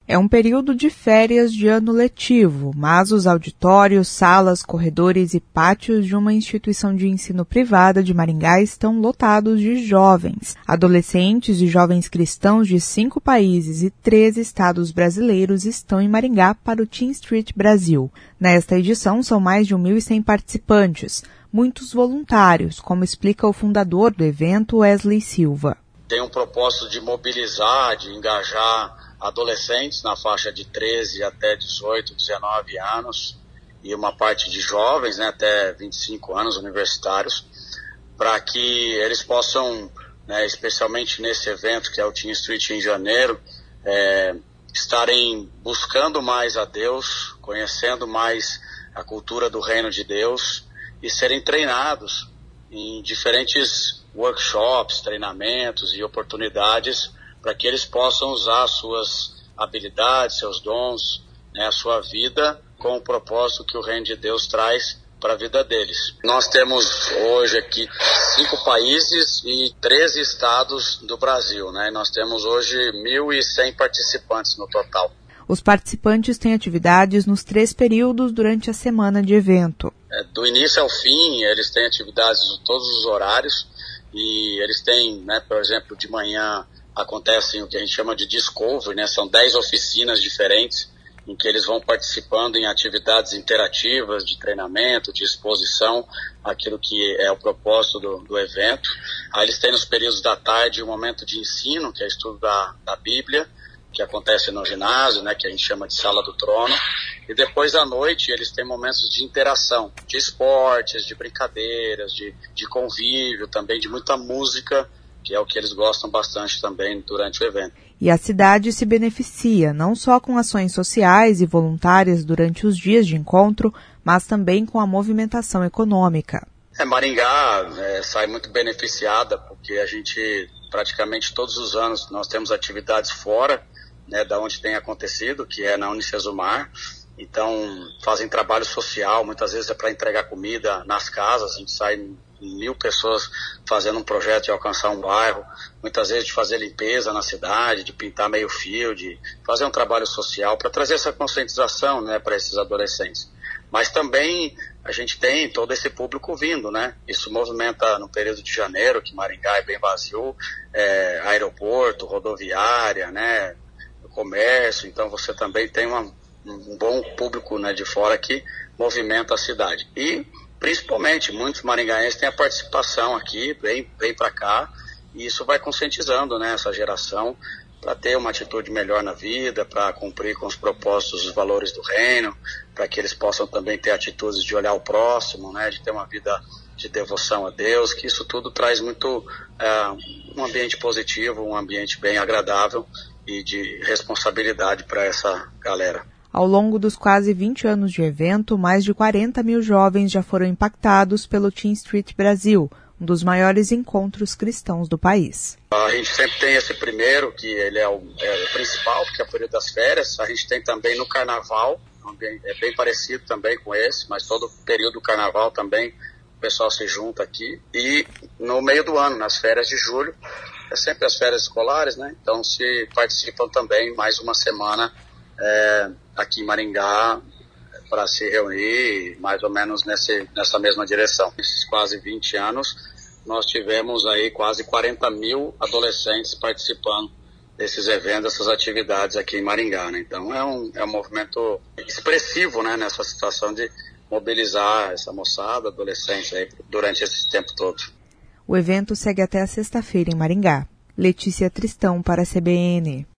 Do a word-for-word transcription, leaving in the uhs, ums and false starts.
É um período de férias de ano letivo, mas os auditórios, salas, corredores e pátios de uma instituição de ensino privada de Maringá estão lotados de jovens. Adolescentes e jovens cristãos de cinco países e treze estados brasileiros estão em Maringá para o Teen Street Brasil. Nesta edição são mais de mil e cem participantes, muitos voluntários, como explica o fundador do evento, Wesley Silva. Tem um propósito de mobilizar, de engajar adolescentes na faixa de treze até dezoito, dezenove anos e uma parte de jovens, né, até vinte e cinco anos, universitários, para que eles possam, né, especialmente nesse evento que é o Teen Street em janeiro, é, estarem buscando mais a Deus, conhecendo mais a cultura do reino de Deus e serem treinados em diferentes workshops, treinamentos e oportunidades para que eles possam usar suas habilidades, seus dons, né, a sua vida com o propósito que o reino de Deus traz para a vida deles. Nós temos hoje aqui cinco países e treze estados do Brasil, né? Nós temos hoje mil e cem participantes no total. Os participantes têm atividades nos três períodos durante a semana de evento. É, do início ao fim, eles têm atividades de todos os horários e eles têm, né, por exemplo, de manhã acontecem o que a gente chama de discovery, né? São dez oficinas diferentes em que eles vão participando em atividades interativas, de treinamento, de exposição, aquilo que é o propósito do, do evento. Aí eles têm nos períodos da tarde um momento de ensino, que é estudo da, da Bíblia, que acontece no ginásio, né, que a gente chama de sala do trono. E depois à noite eles têm momentos de interação, de esportes, de brincadeiras, de, de convívio, também de muita música, que é o que eles gostam bastante também durante o evento. E a cidade se beneficia não só com ações sociais e voluntárias durante os dias de encontro, mas também com a movimentação econômica. É, Maringá é, sai muito beneficiada, porque a gente, praticamente todos os anos, nós temos atividades fora, né, da onde tem acontecido, que é na Unicesumar. Então, fazem trabalho social, muitas vezes é para entregar comida nas casas, a gente sai mil pessoas fazendo um projeto de alcançar um bairro, muitas vezes de fazer limpeza na cidade, de pintar meio fio, de fazer um trabalho social para trazer essa conscientização, né, para esses adolescentes. Mas também a gente tem todo esse público vindo, né? Isso movimenta no período de janeiro, que Maringá é bem vazio, é, aeroporto, rodoviária, né, comércio, então você também tem uma, um bom público, né, de fora que movimenta a cidade. E principalmente, muitos maringaenses têm a participação aqui, vem, vem para cá, e isso vai conscientizando, né, essa geração para ter uma atitude melhor na vida, para cumprir com os propósitos, os valores do reino, para que eles possam também ter atitudes de olhar o próximo, né, de ter uma vida de devoção a Deus, que isso tudo traz muito é, um ambiente positivo, um ambiente bem agradável e de responsabilidade para essa galera. Ao longo dos quase vinte anos de evento, mais de quarenta mil jovens já foram impactados pelo Teen Street Brasil, um dos maiores encontros cristãos do país. A gente sempre tem esse primeiro, que ele é o, é o principal, porque é o período das férias. A gente tem também no carnaval, é bem parecido também com esse, mas todo período do carnaval também o pessoal se junta aqui. E no meio do ano, nas férias de julho, é sempre as férias escolares, né? Então se participam também mais uma semana É, aqui em Maringá para se reunir mais ou menos nesse, nessa mesma direção. Nesses quase vinte anos, nós tivemos aí quase quarenta mil adolescentes participando desses eventos, dessas atividades aqui em Maringá, né? Então é um, é um movimento expressivo, né, nessa situação de mobilizar essa moçada, adolescentes aí durante esse tempo todo. O evento segue até a sexta-feira em Maringá. Letícia Tristão para a C B N.